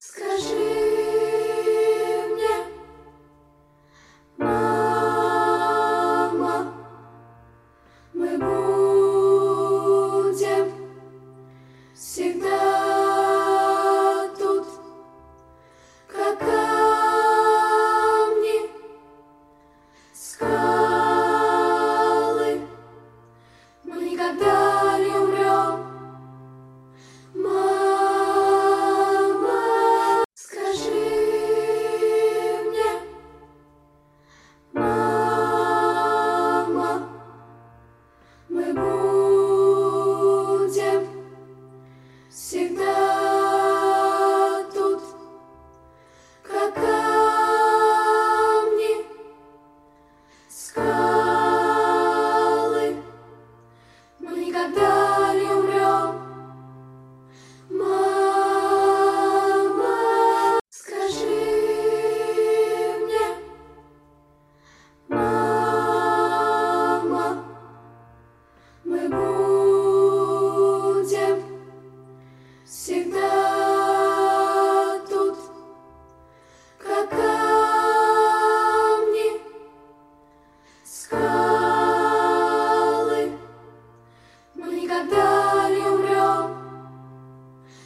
Скажи мне, мама, мы будем всегда тут, как камни, скалы, мы никогда не умрем. Мама, скажи мне, мама, мы будем всегда тут, как камни, скалы, мы никогда не умрем. Мама, скажи мне, мама, мы будем всегда тут, как камни, скалы.